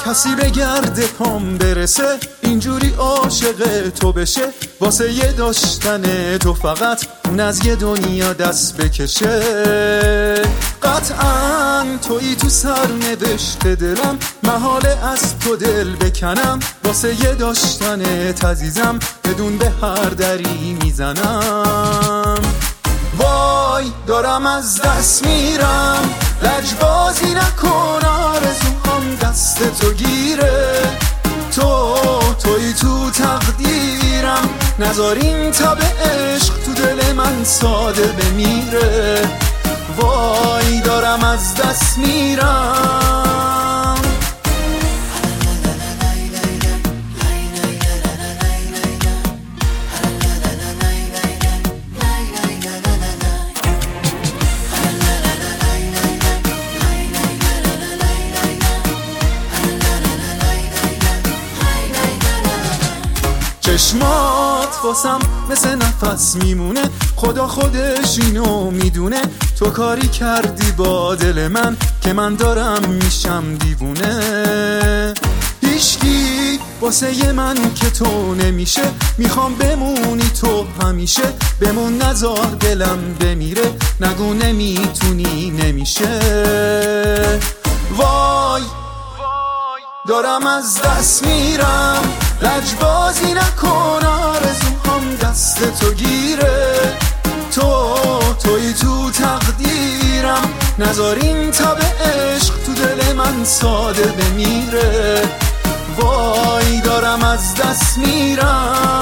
کسی به گرد پام برسه اینجوری عاشق تو بشه، واسه یه داشتن تو فقط اون از یه دنیا دست بکشه. قطعاً تویی تو سرنوشت دلم، محاله از تو دل بکنم، واسه یه داشتن عزیزم بدون به هر دری میزنم. وای دارم از دست میرم، لجبازی نکن آرزوام دست تو گیره، توی تو تقدیرم، نذار این تب عشق تو دل من ساده بمیره. وای دارم از دست میرم. چشمات واسم مثل نفس میمونه، خدا خودش اینو میدونه، تو کاری کردی با دل من که من دارم میشم دیوونه. هیچکی واسه من که تو نمیشه، میخوام بمونی تو همیشه، بمون نذار دلم بمیره، نگو نمیتونی نمیشه. وای دارم از دست میرم، لجبازی نکن آرزوام دست تو گیره، توی تو تقدیرم، نذار این تب عشق تو دل من ساده بمیره. وای دارم از دست میرم.